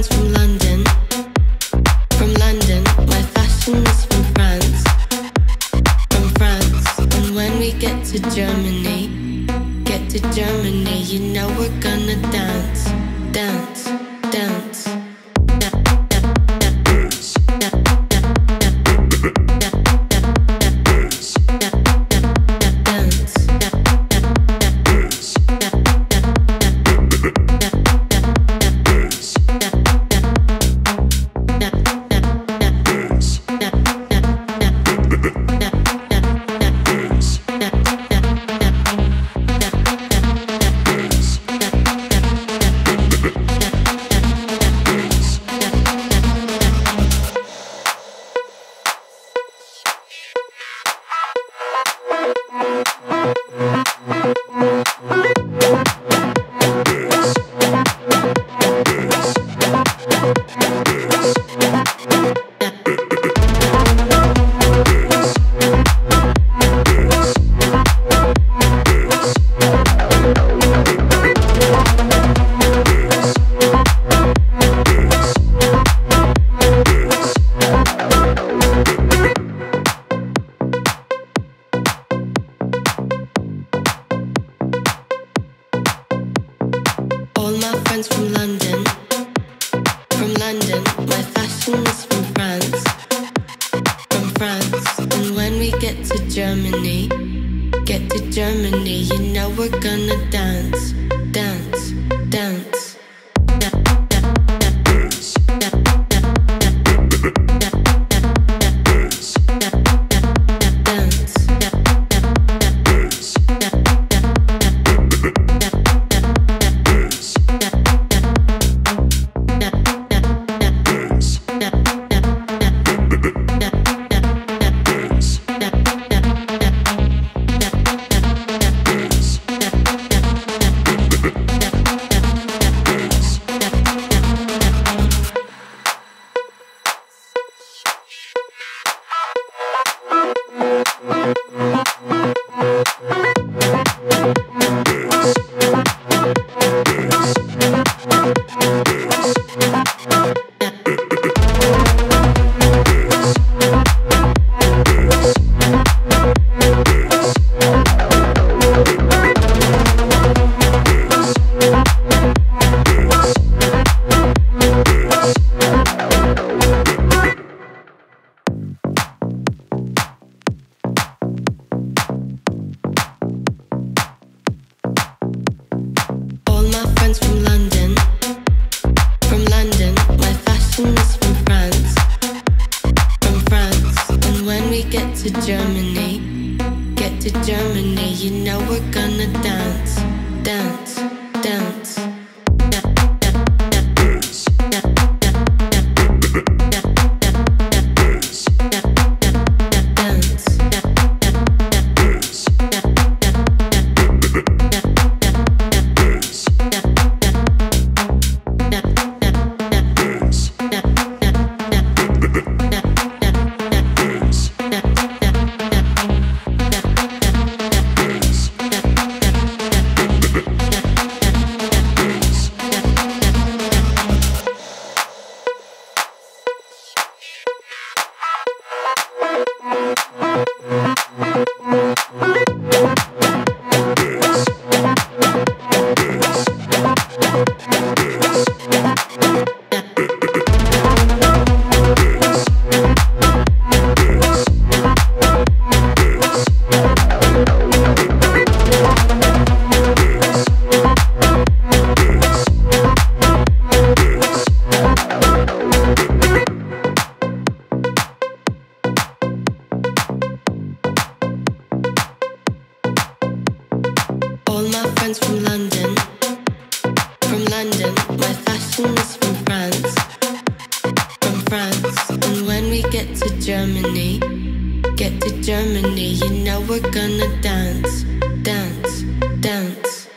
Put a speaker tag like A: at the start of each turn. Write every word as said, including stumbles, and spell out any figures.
A: friends from London, from London. My fashion is from France, from France. And when we get to Germany, get to Germany, you know we're gonna dance, dance, dance. From London, from London. My fashion is from France, from France. And when we get to Germany, get to Germany, you know we're gonna dance, dance, dance. From London, from London. My fashion is from France, from France. And when we get to Germany, get to Germany, you know we're gonna dance, dance, dance. From London, from London. My fashion is from France, from France. And when we get to Germany, get to Germany, you know we're gonna dance, dance, dance.